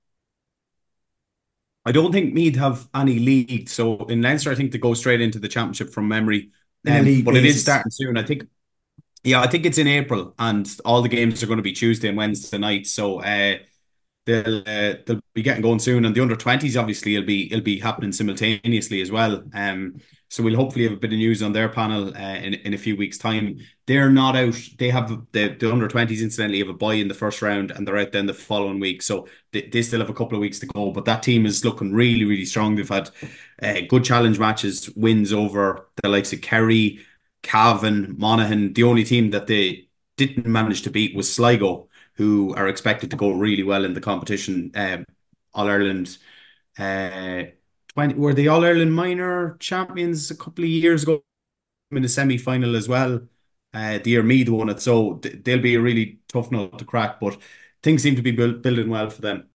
I don't think Meath have any league, so in Leinster I think they go straight into the championship from memory. But it is starting soon. I think it's in April, and all the games are going to be Tuesday and Wednesday night. So they'll be getting going soon, and the under-20s obviously it'll be happening simultaneously as well. So we'll hopefully have a bit of news on their panel in a few weeks' time. They're not out. They have the under-20s incidentally have a bye in the first round, and they're out then the following week. So they still have a couple of weeks to go. But that team is looking really, really strong. They've had good challenge matches, wins over the likes of Kerry, Cavan, Monaghan. The only team that they didn't manage to beat was Sligo, who are expected to go really well in the competition. All-Ireland, were the All-Ireland minor champions a couple of years ago in the semi-final as well. The year Meath won it, so they'll be a really tough nut to crack, but things seem to be building well for them.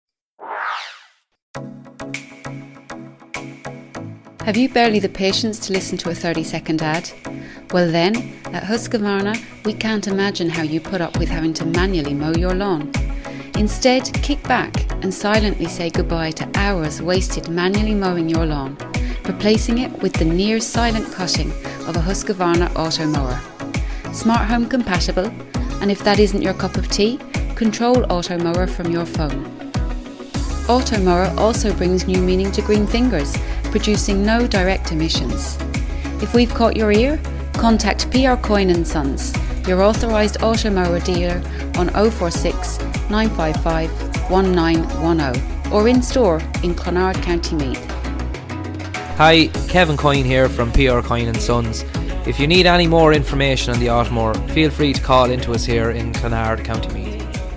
Have you barely the patience to listen to a 30-second ad? Well then, at Husqvarna, we can't imagine how you put up with having to manually mow your lawn. Instead, kick back and silently say goodbye to hours wasted manually mowing your lawn, replacing it with the near-silent cutting of a Husqvarna auto mower. Smart home compatible, and if that isn't your cup of tea, control auto mower from your phone. Auto mower also brings new meaning to green fingers, producing no direct emissions. If we've caught your ear, contact PR Coyne & Sons, your authorised automower dealer on 046 955 1910 or in store in Clonard, County Meath. Hi, Kevin Coyne here from PR Coyne & Sons. If you need any more information on the Otmore, feel free to call into us here in Clonard, County Meath.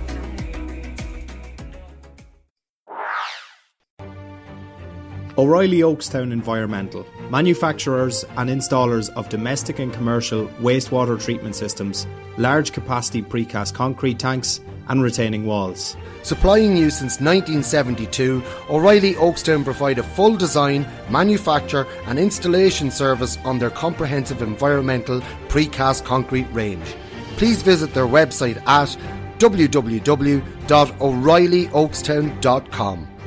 O'Reilly Oakstown Environmental, manufacturers and installers of domestic and commercial wastewater treatment systems, large capacity precast concrete tanks and retaining walls. Supplying you since 1972, O'Reilly Oakstown provide a full design, manufacture and installation service on their comprehensive environmental precast concrete range. Please visit their website at www.o'reillyoakstown.com.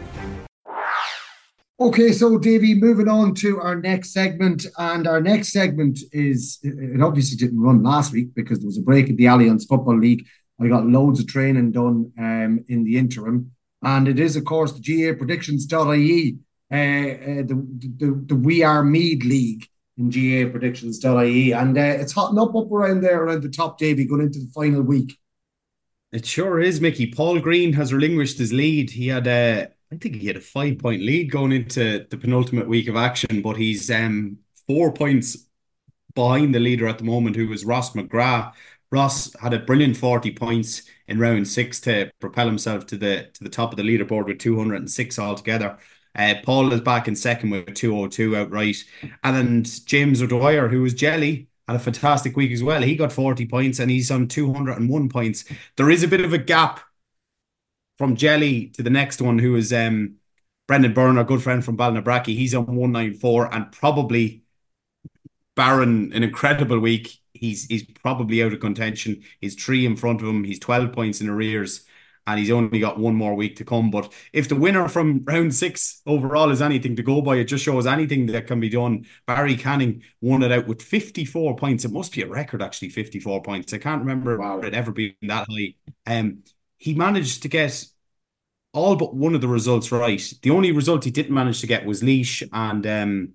Okay, so Davey, moving on to our next segment, and our next segment is, it obviously didn't run last week because there was a break at the Alliance Football League. I got loads of training done in the interim, and it is, of course, the GAPredictions.ie, the We Are Meath League in GAPredictions.ie, and it's hotting up around there, around the top, Davey, going into the final week. It sure is, Mickey. Paul Green has relinquished his lead. I think he had a 5 point lead going into the penultimate week of action, but he's 4 points behind the leader at the moment, who is Ross McGrath. Ross had a brilliant 40 points in round six to propel himself to the top of the leaderboard with 206 altogether. Paul is back in second with 202 outright. And then James O'Dwyer, who was Jelly, had a fantastic week as well. He got 40 points and he's on 201 points. There is a bit of a gap from Jelly to the next one, who is Brendan Byrne, our good friend from Ballinabrackey. He's on 194 and probably, barring an incredible week, he's probably out of contention. He's 3 in front of him. He's 12 points in arrears. And he's only got one more week to come. But if the winner from round 6 overall is anything to go by, it just shows anything that can be done. Barry Canning won it out with 54 points. It must be a record, actually, 54 points. I can't remember it ever being that high. He managed to get all but one of the results right. The only result he didn't manage to get was Laois and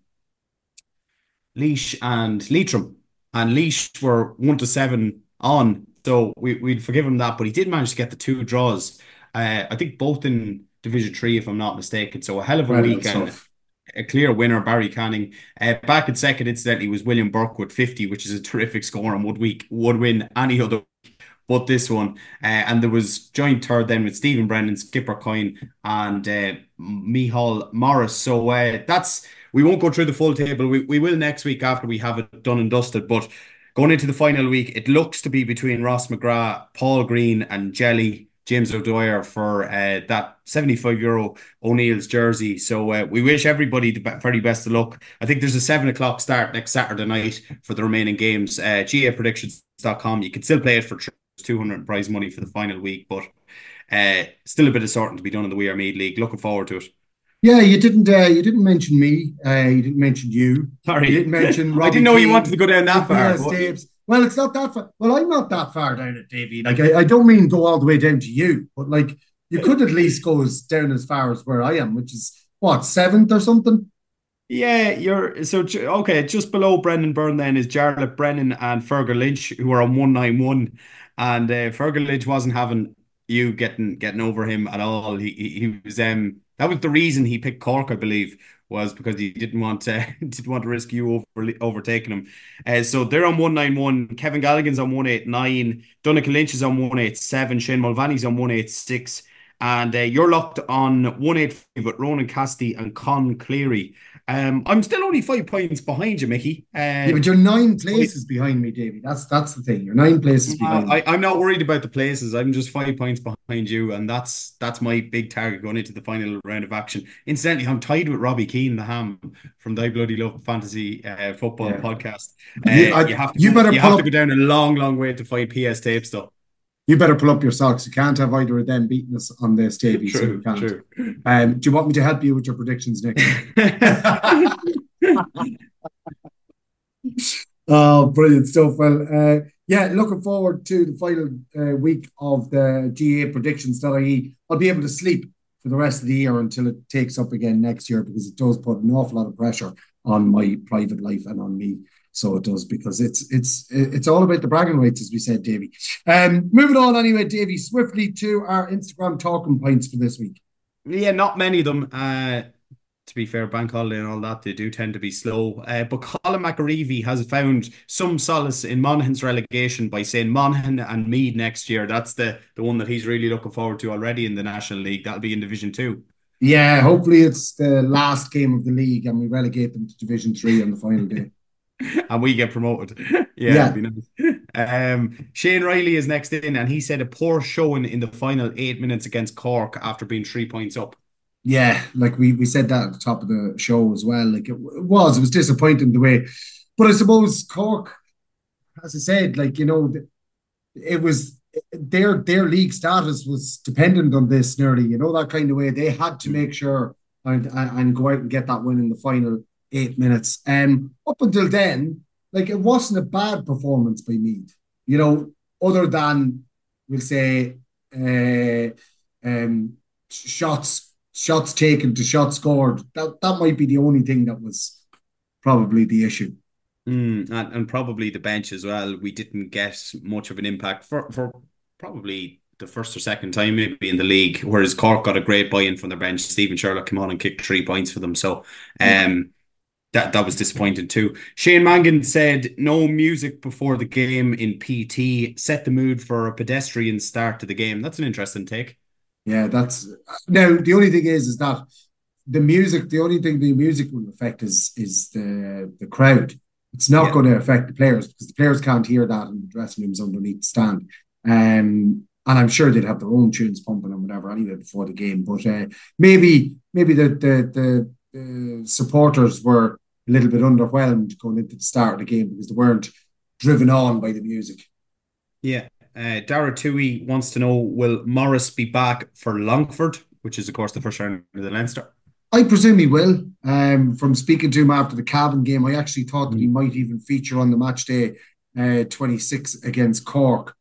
Leitrim. And Laois were 1-7 on. So we'd forgive him that, but he did manage to get the 2 draws. I think both in Division 3, if I'm not mistaken. So a hell of a weekend. A clear winner, Barry Canning. Back in second, incidentally, was William Burke with 50, which is a terrific score and would win any other week but this one. And there was joint third then with Stephen Brennan, Skipper Coyne, and Micheál Morris. So we won't go through the full table. We will next week after we have it done and dusted. But going into the final week, it looks to be between Ross McGrath, Paul Green, and Jelly, James O'Dwyer, for that €75 O'Neill's jersey. So we wish everybody the very best of luck. I think there's a 7 o'clock start next Saturday night for the remaining games. GAPredictions.com. You can still play it for 200 prize money for the final week, but still a bit of sorting to be done in the We Are Meath League. Looking forward to it. Yeah, you didn't mention me. You didn't mention you. Sorry. You didn't mention Robbie I didn't know Keane, you wanted to go down that far. Well, it's not that far. Well, I'm not that far down it, Davey. Like, I don't mean go all the way down to you, but like you could at least go down as far as where I am, which is what, 7th or something. Yeah, okay. Just below Brendan Byrne then is Jarlath Brennan and Fergal Lynch, who are on 191, and Fergal Lynch wasn't having you getting over him at all. He was that was the reason he picked Cork, I believe, was because he didn't want to risk you overtaking him. So they're on 191. Kevin Galligan's on 189. Donncha Lynch is on 187. Shane Mulvaney's on 186. And you're locked on 185 with Ronan Cassidy and Con Cleary. I'm still only 5 points behind you, Mickey. Yeah, but you're 9 places behind me, Davey. That's the thing. You're 9 places behind me. I'm not worried about the places. I'm just 5 points behind you, and that's my big target going into the final round of action. Incidentally, I'm tied with Robbie Keane, the ham from the I Bloody Love Fantasy Football podcast. You have to go down a long, long way to find PS Tapes, though. You better pull up your socks. You can't have either of them beating us on this, Davey. True, so you can't. True. Do you want me to help you with your predictions, Nick? Oh, brilliant stuff. Well, yeah, looking forward to the final week of the GA predictions.ie. I'll be able to sleep for the rest of the year until it takes up again next year, because it does put an awful lot of pressure on my private life and on me. So it does, because it's all about the bragging rights, as we said, Davey. Moving on anyway, Davey, swiftly to our Instagram talking points for this week. Yeah, not many of them. To be fair, bank holiday and all that, they do tend to be slow. But Colin McAreevy has found some solace in Monaghan's relegation by saying Monaghan and Meath next year. That's the one that he's really looking forward to already in the National League. That'll be in Division 2. Yeah, hopefully it's the last game of the league and we relegate them to Division 3 on the final day. And we get promoted. Yeah. That'd be nice. Shane Riley is next in, and he said a poor showing in the final 8 minutes against Cork after being 3 points up. Yeah, like we said that at the top of the show as well. Like it was disappointing the way, but I suppose Cork, as I said, like, you know, it was their league status was dependent on this nearly, you know, that kind of way. They had to make sure and go out and get that win in the final 8 minutes. Up until then, like, it wasn't a bad performance by Meath, you know, other than, we'll say, shots taken to shots scored. That might be the only thing that was probably the issue. And probably the bench as well. We didn't get much of an impact for probably the first or second time maybe in the league, whereas Cork got a great buy-in from their bench. Stephen Sherlock came on and kicked 3 points for them. So that was disappointing too. Shane Mangan said no music before the game in PT set the mood for a pedestrian start to the game. That's an interesting take. Yeah, that's now the only thing is that the music. The only thing the music will affect is the crowd. It's not going to affect the players because the players can't hear that in the dressing rooms underneath the stand. And I'm sure they'd have their own tunes pumping and whatever anyway before the game. But maybe the supporters were a little bit underwhelmed going into the start of the game because they weren't driven on by the music. Yeah. Dara Tui wants to know, will Morris be back for Longford, which is, of course, the first round of the Leinster? I presume he will. From speaking to him after the Cavan game, I actually thought that he might even feature on the match day 26 against Cork.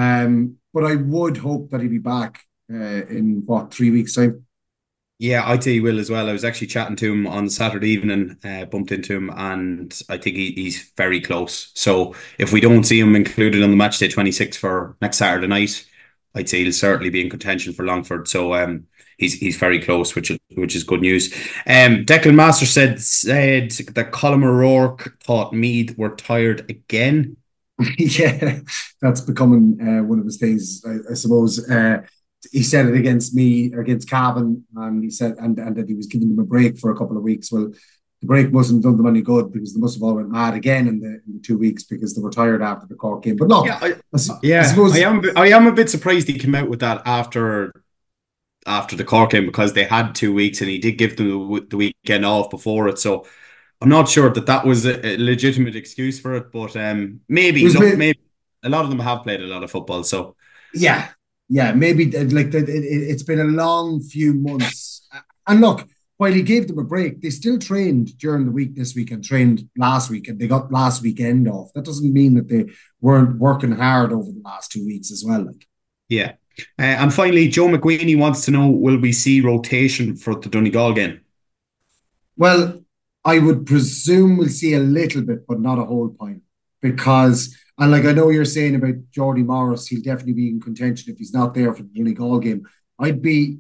But I would hope that he'd be back in, 3 weeks' time? Yeah, I'd say he will as well. I was actually chatting to him on Saturday evening, bumped into him, and I think he's very close. So if we don't see him included on the match day 26 for next Saturday night, I'd say he'll certainly be in contention for Longford. So he's very close, which is good news. Declan Master said that Colm O'Rourke thought Meath were tired again. Yeah, that's becoming one of his things, I suppose. He said it against Cavan, and he said and that he was giving them a break for a couple of weeks. Well, the break mustn't have done them any good because they must have all went mad again in the 2 weeks because they were tired after the Cork game. But look, I suppose I am a bit surprised he came out with that after the Cork game because they had 2 weeks and he did give them the weekend off before it. So I'm not sure that was a legitimate excuse for it, but maybe a lot of them have played a lot of football. So yeah, maybe it's been a long few months. And look, while he gave them a break, they still trained during the week this week and trained last week, and they got last weekend off. That doesn't mean that they weren't working hard over the last 2 weeks as well. Yeah. And finally, Joe McQueenie wants to know, will we see rotation for the Donegal game? Well, I would presume we'll see a little bit, but not a whole pile. Because, and I know you're saying about Jordy Morris, he'll definitely be in contention if he's not there for the Donegal game. I'd be,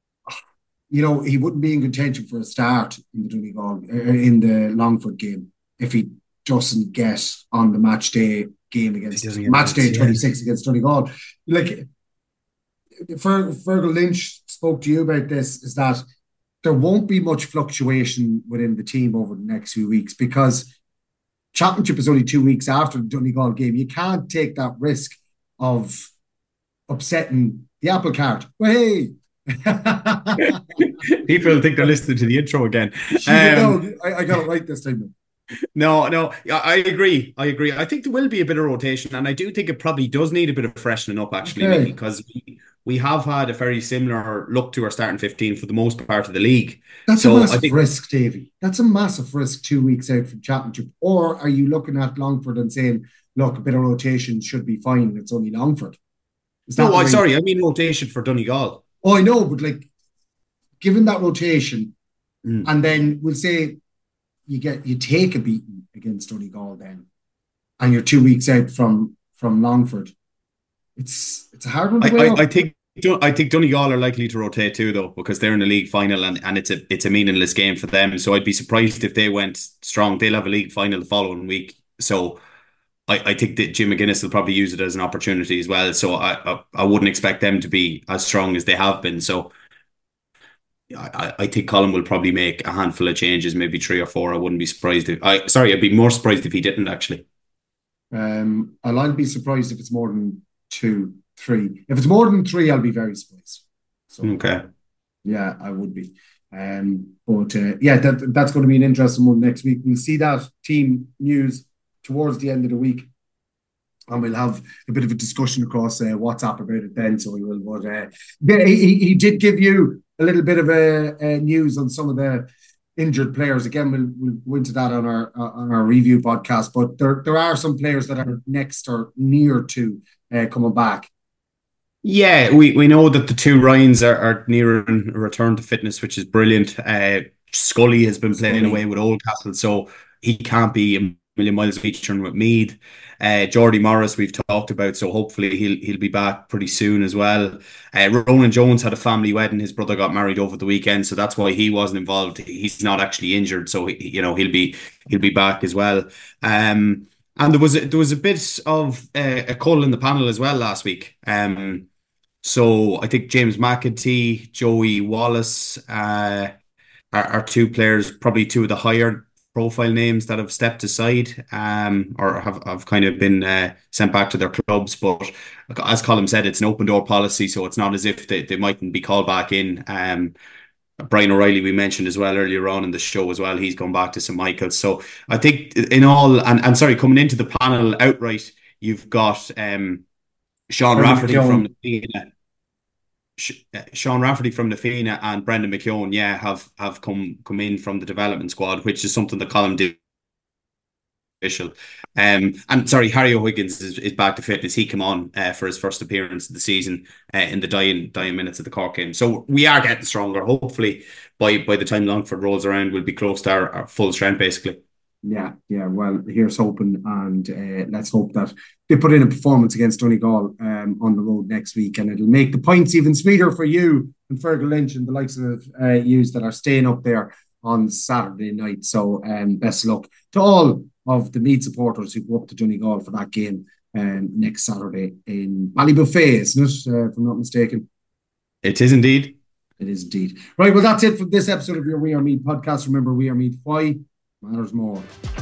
he wouldn't be in contention for a start in the Donegal, in the Longford game if he doesn't get on the match day game against match day 26 against Donegal. Fergal Lynch spoke to you about this, is that there won't be much fluctuation within the team over the next few weeks because Championship is only 2 weeks after the Donegal game. You can't take that risk of upsetting the apple cart. Well, hey! People think they're listening to the intro again. I got it right this time. No, I agree. I think there will be a bit of rotation, and I do think it probably does need a bit of freshening up, actually, because we have had a very similar look to our starting 15 for the most part of the league. That's a massive risk, Davey. That's a massive risk 2 weeks out from Championship. Or are you looking at Longford and saying, look, a bit of rotation should be fine, it's only Longford? I mean rotation for Donegal. Oh, I know, but given that rotation, and then we'll say you take a beating against Donegal then, and you're 2 weeks out from Longford. It's a hard one to weigh up. I think Donegal are likely to rotate too, though, because they're in the league final and it's a meaningless game for them. So I'd be surprised if they went strong. They'll have a league final the following week. So I think that Jim McGuinness will probably use it as an opportunity as well. So I wouldn't expect them to be as strong as they have been. So I think Colm will probably make a handful of changes, maybe 3 or 4. I wouldn't be surprised I'd be more surprised if he didn't, actually. I'll be surprised if it's more than 2, 3. If it's more than 3, I'll be very surprised. So, okay. Yeah, I would be. That's going to be an interesting one next week. We'll see that team news towards the end of the week, and we'll have a bit of a discussion across WhatsApp about it then. So we will. But he did give you a little bit of a news on some of the injured players. Again, we'll go into that on our review podcast. But there are some players that are next or near to coming back. Yeah, we know that the 2 Ryans are near a return to fitness, which is brilliant. Scully has been playing away with Oldcastle, so he can't be million miles featuring with Meath. Jordy Morris we've talked about, so hopefully he'll be back pretty soon as well. Ronan Jones had a family wedding. His brother got married over the weekend, so that's why he wasn't involved. He's not actually injured, so he'll be back as well. And there was a bit of a cull in the panel as well last week. So I think James McEntee, Joey Wallace are two players, probably two of the higher profile names that have stepped aside or have kind of been sent back to their clubs. But as Colm said, it's an open door policy, so it's not as if they mightn't be called back in. Brian O'Reilly we mentioned as well earlier on in the show as well. He's gone back to St Michael's. So I think in all, and sorry, coming into the panel outright, you've got Sean Rafferty from the Fianna. Sean Rafferty from the Fianna and Brendan McKeown, have come in from the development squad, which is something that Colm did official. And sorry, Harry O'Higgins is back to fitness. He came on for his first appearance of the season in the dying minutes of the Cork game. So we are getting stronger. Hopefully by the time Longford rolls around, we'll be close to our full strength basically. Yeah. Well, here's hoping, and let's hope that they put in a performance against Donegal on the road next week, and it'll make the points even sweeter for you and Fergal Lynch and the likes of yous that are staying up there on Saturday night. So best of luck to all of the Meath supporters who go up to Donegal for that game next Saturday in Ballybuffet, isn't it? If I'm not mistaken. It is indeed. It is indeed. Right, well, that's it for this episode of your We Are Meath podcast. Remember, We Are Meath. Why matters more.